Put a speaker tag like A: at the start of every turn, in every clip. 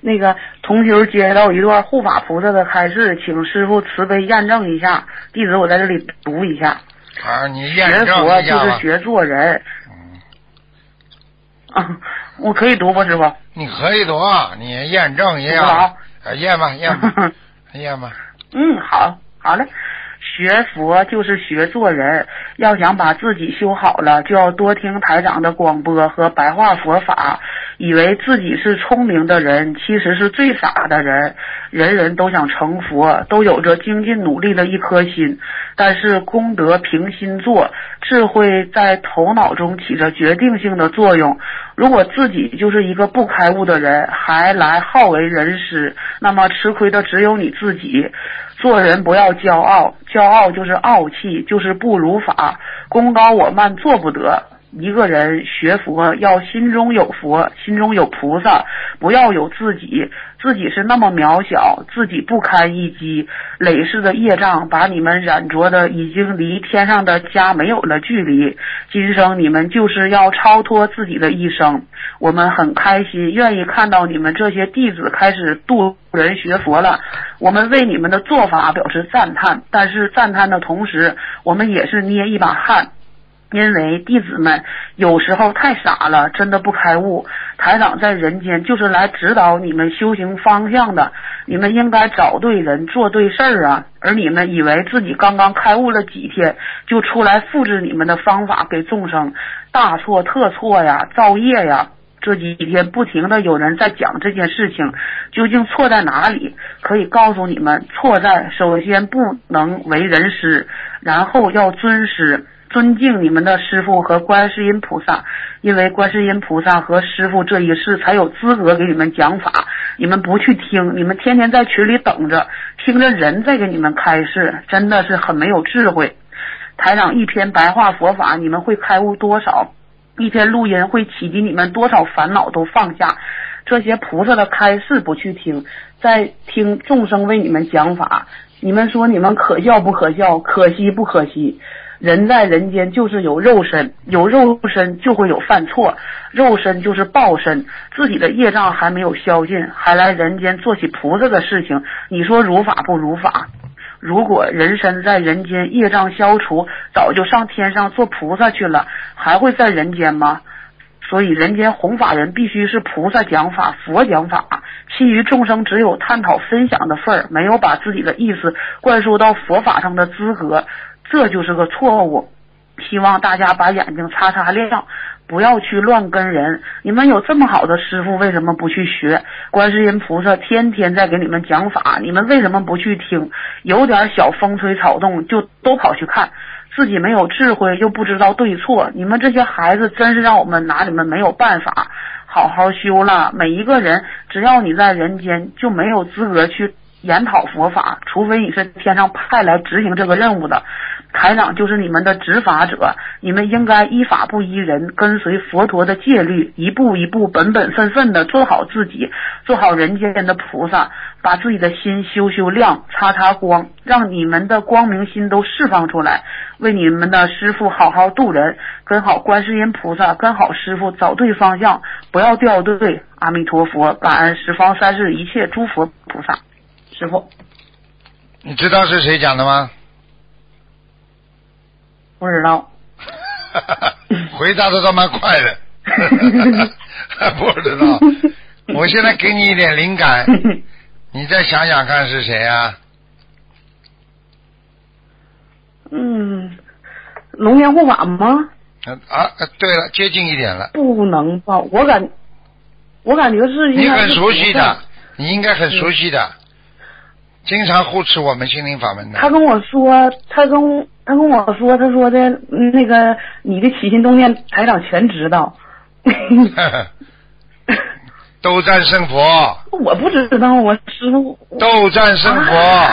A: 那个同修接到一段护法菩萨的开示，请师父慈悲验证一下。弟子我在这里读一下。
B: 啊，你验证一下吧。
A: 学佛就是学做人。我可以读不，师傅？
B: 你可以读，你验证一下。
A: 好，
B: 验吧，验吧，验吧。
A: 好嘞。学佛就是学做人，要想把自己修好了，就要多听台长的广播和白话佛法。以为自己是聪明的人，其实是最傻的人。人人都想成佛，都有着精进努力的一颗心，但是功德凭心做，智慧在头脑中起着决定性的作用。如果自己就是一个不开悟的人，还来好为人师，那么吃亏的只有你自己。做人不要骄傲，骄傲就是傲气，就是不如法，功高我慢做不得。一个人学佛要心中有佛，心中有菩萨，不要有自己是那么渺小，自己不堪一击，累世的业障把你们染着的已经离天上的家没有了距离。今生你们就是要超脱自己的一生。我们很开心，愿意看到你们这些弟子开始度人学佛了。我们为你们的做法表示赞叹，但是赞叹的同时，我们也是捏一把汗。因为弟子们有时候太傻了，真的不开悟。台长在人间就是来指导你们修行方向的，你们应该找对人做对事儿啊。而你们以为自己刚刚开悟了几天，就出来复制你们的方法给众生，大错特错呀，造业呀。这几天不停的有人在讲这件事情，究竟错在哪里？可以告诉你们，错在首先不能为人师，然后要尊师。尊敬你们的师父和观世音菩萨，因为观世音菩萨和师父这一世才有资格给你们讲法，你们不去听，你们天天在群里等着，听着人在给你们开示，真的是很没有智慧。台长一篇白话佛法，你们会开悟多少？一篇录音会启迪你们多少烦恼都放下。这些菩萨的开示不去听，在听众生为你们讲法，你们说你们可笑不可笑，可惜不可惜？人在人间就是有肉身，有肉身就会有犯错，肉身就是报身，自己的业障还没有消尽，还来人间做起菩萨的事情，你说如法不如法？如果人身在人间业障消除，早就上天上做菩萨去了，还会在人间吗？所以人间弘法人必须是菩萨讲法，佛讲法，其余众生只有探讨分享的份儿，没有把自己的意思灌输到佛法上的资格，这就是个错误。希望大家把眼睛擦擦亮，不要去乱跟人。你们有这么好的师父，为什么不去学？观世音菩萨天天在给你们讲法，你们为什么不去听？有点小风吹草动就都跑去看，自己没有智慧又不知道对错，你们这些孩子真是让我们拿你们没有办法。好好修了，每一个人只要你在人间就没有资格去研讨佛法，除非你是天上派来执行这个任务的。台长就是你们的执法者，你们应该依法不依人，跟随佛陀的戒律，一步一步本本分分的做好自己，做好人间的菩萨，把自己的心修修亮，擦擦光，让你们的光明心都释放出来，为你们的师父好好度人，跟好观世音菩萨，跟好师父，找对方向，不要掉队。阿弥陀佛，感恩十方三世一切诸佛菩萨。师父，
B: 你知道是谁讲的吗？
A: 不知道。
B: 回答的倒蛮快的。不知道。我现在给你一点灵感，你再想想看是谁啊？
A: 龙天护法吗？
B: 对了，接近一点了。
A: 不能吧？我感觉是
B: 你很熟悉的，你应该很熟悉的，经常护持我们心灵法门的。
A: 他跟我说，他说的那个你的起心动念，台长全知道。
B: 斗战胜佛。
A: 我不知道，我师父。
B: 斗战胜佛。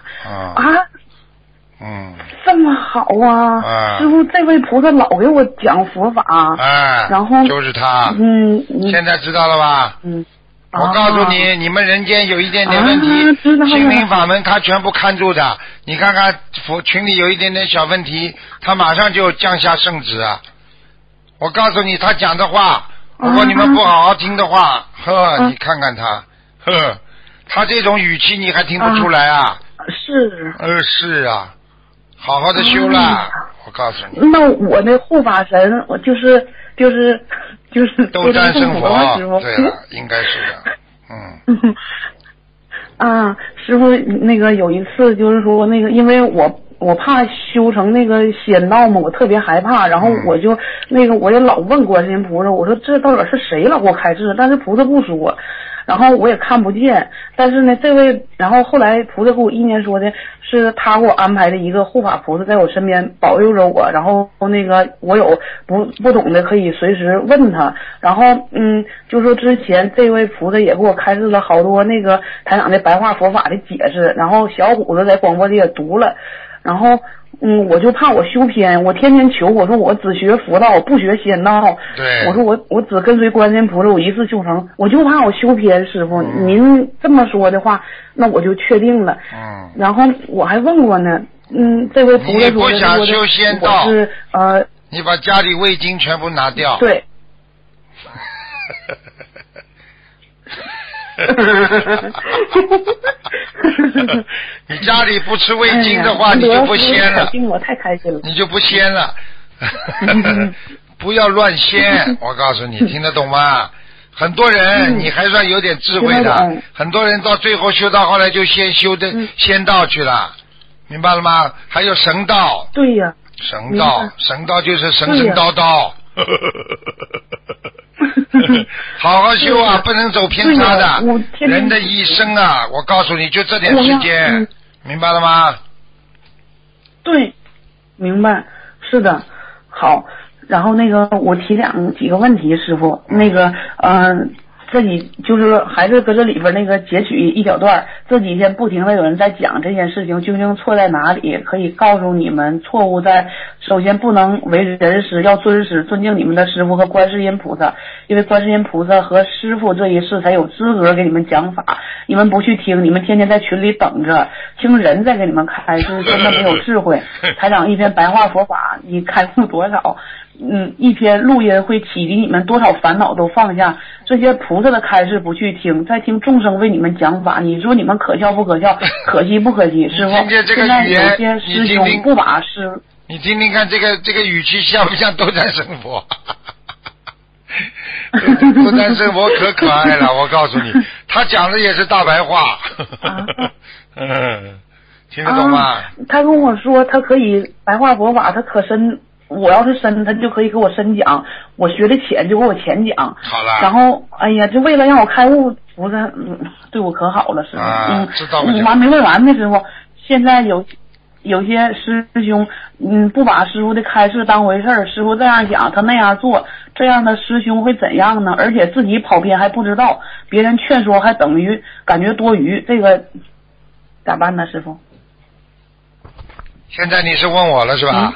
A: 这么好啊！师父，这位菩萨老给我讲佛法，然后
B: 就是他。现在知道了吧？我告诉你，你们人间有一点点问题，心灵法门他全部看住的。你看看佛群里有一点点小问题，他马上就降下圣旨啊！我告诉你，他讲的话，如果你们不好好听的话，你看看他呵，他这种语气你还听不出来啊？
A: 是。
B: 是啊，好好的修啦，我告诉你。
A: 那我那护法神，我就是
B: 斗战胜佛，
A: 师傅。
B: 对了，应该是的，
A: 师傅，那个有一次就是说那个，因为我怕修成那个仙道嘛，我特别害怕，然后我就那个我也老问观世音菩萨，我说这到底是谁老给我开示？但是菩萨不说，然后我也看不见。但是呢，这位，然后后来菩萨给我意念说的是他给我安排的一个护法菩萨在我身边保佑着我，然后那个我有不懂的可以随时问他，然后就说之前这位菩萨也给我开示了好多那个台长的白话佛法的解释，然后小虎子在广播里也读了，然后我就怕我修偏，我天天求，我说我只学佛道，不学仙道。
B: 对。
A: 我说我只跟随观世音菩萨，我一次修成，我就怕我修偏。师傅，您这么说的话，那我就确定了。然后我还问过呢，这位菩萨说的，
B: 你不想修仙道，
A: 是
B: 你把家里味精全部拿掉。
A: 对。
B: 你家里不吃味精的话，你就不鲜了。
A: 我太开心了。
B: 你就不鲜了。不要乱鲜，我告诉你，听得懂吗？很多人你还算有点智慧的，很多人到最后修到后来就先修的仙道去了，明白了吗？还有神道。
A: 对呀。
B: 神道就是神叨叨。好好修啊，不能走偏差的。人的一生啊，我告诉你，就这点时间，明白了吗？
A: 对，明白，是的。好，然后那个我提几个问题，师傅，那个自己就是还是搁这里边那个截取一小段，这几天不停的有人在讲这件事情究竟错在哪里，可以告诉你们错误在首先不能为人师，要尊敬你们的师傅和观世音菩萨，因为观世音菩萨和师傅这一世才有资格给你们讲法，你们不去听，你们天天在群里等着听人在给你们开示，真的没有智慧。台长一篇白话佛法你开悟多少，一篇录音会启迪你们多少烦恼都放下，这些菩萨的开示不去听，再听众生为你们讲法，你说你们可笑不可笑，可惜不可惜？师傅，现在有些师兄不把师，
B: 你听听看这个语气像不像斗战胜佛？斗战胜佛可爱了，我告诉你，他讲的也是大白话。听得懂吗？
A: 他跟我说他可以白话佛法，他可深。我要是深，他就可以给我深讲；我学的浅，就给我浅讲。
B: 好了。
A: 然后，哎呀，就为了让我开悟，菩萨对我可好了，师傅。
B: 知道。
A: 完没问完呢，师傅。现在有些师兄，不把师傅的开示当回事儿，师傅这样讲，他那样做，这样的师兄会怎样呢？而且自己跑偏还不知道，别人劝说还等于感觉多余，这个咋办呢，师傅？
B: 现在你是问我了是吧？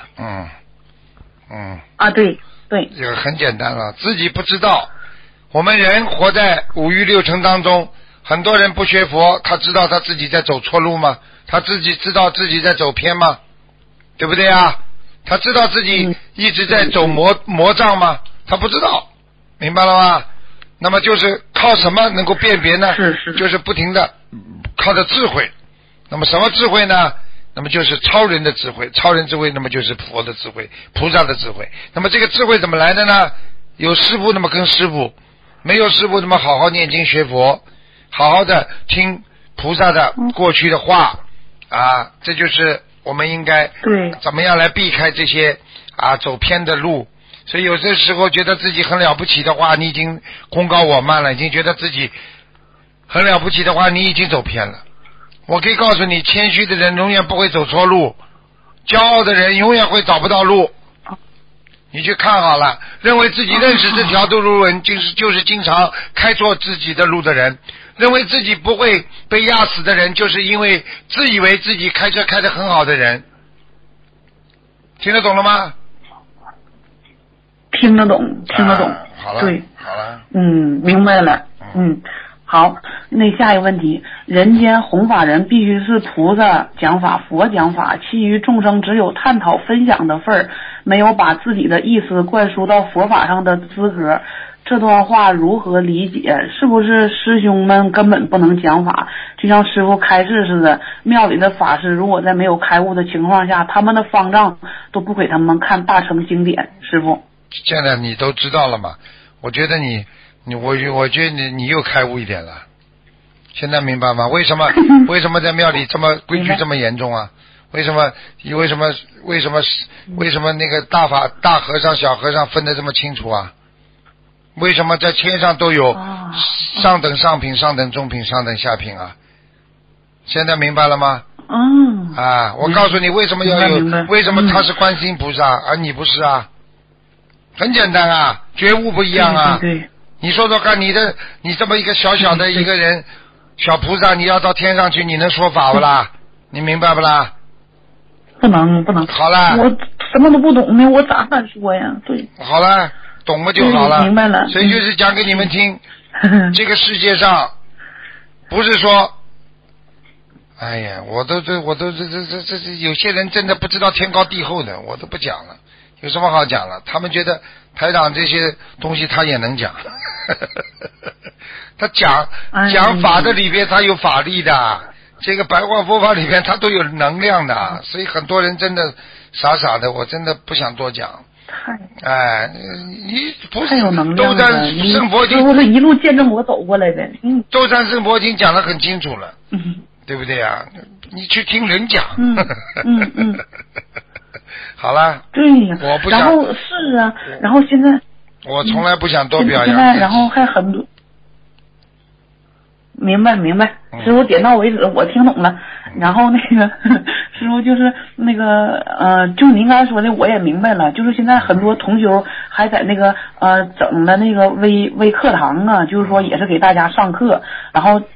A: 对，
B: 这个很简单了，自己不知道。我们人活在五欲六尘当中，很多人不学佛，他知道他自己在走错路吗？他自己知道自己在走偏吗？对不对啊？他知道自己一直在走魔障吗？他不知道，明白了吗？那么就是靠什么能够辨别呢？就是不停的靠着智慧。那么什么智慧呢？那么就是超人的智慧，超人智慧那么就是佛的智慧，菩萨的智慧。那么这个智慧怎么来的呢？有师父那么跟师父，没有师父那么好好念经学佛，好好的听菩萨的过去的话这就是我们应该怎么样来避开这些走偏的路。所以有些时候觉得自己很了不起的话，你已经功高我慢了，已经觉得自己很了不起的话，你已经走偏了。我可以告诉你，谦虚的人永远不会走错路，骄傲的人永远会找不到路。你去看好了，认为自己认识这条路人，就是经常开错自己的路的人，认为自己不会被压死的人，就是因为自以为自己开车开得很好的人。听得懂了吗？
A: 听得懂。
B: 好了，
A: 对，
B: 好了。
A: 明白了。好，那下一个问题，人间弘法人必须是菩萨讲法、佛讲法，其余众生只有探讨分享的份儿，没有把自己的意思灌输到佛法上的资格。 这段话如何理解？是不是师兄们根本不能讲法？就像师父开示似的，庙里的法师如果在没有开悟的情况下，他们的方丈都不给他们看大乘经典。师父，
B: 现在你都知道了嘛？我觉得我觉得你又开悟一点了。现在明白吗？为什么在庙里这么规矩这么严重啊？为什么那个大和尚小和尚分得这么清楚啊？为什么在天上都有上等上品、上等中品、上等下品啊？现在明白了吗？我告诉你为什么要有，为什么他是观世音菩萨，而你不是啊？很简单啊，觉悟不一样啊。
A: 对。
B: 你说说看，你这么一个小小的一个人，小菩萨，你要到天上去，你能说法不啦？你明白不啦？
A: 不能。
B: 好了。
A: 我什么都不懂呢，我咋敢说呀？对。
B: 好了，懂了就好了。
A: 明白了。
B: 所以就是讲给你们听，这个世界上不是说，哎呀，我都这有些人真的不知道天高地厚的，我都不讲了，有什么好讲了？他们觉得台长这些东西他也能讲，他讲法的里边他有法力的，这个白话佛法里边他都有能量的，所以很多人真的傻傻的，我真的不想多讲。你不是斗战胜佛经，
A: 我是一路见证我走过来的。
B: 斗战胜佛经讲得很清楚了，对不对啊？你去听人讲。好了。
A: 对呀。我不想。然后是啊，然后现在。
B: 我从来不想多表扬。
A: 现在然后还很多。明白，师傅点到为止，我听懂了。然后那个师傅就是那个就您刚才说的，我也明白了。就是现在很多同修还在那个整的那个微课堂啊，就是说也是给大家上课，然后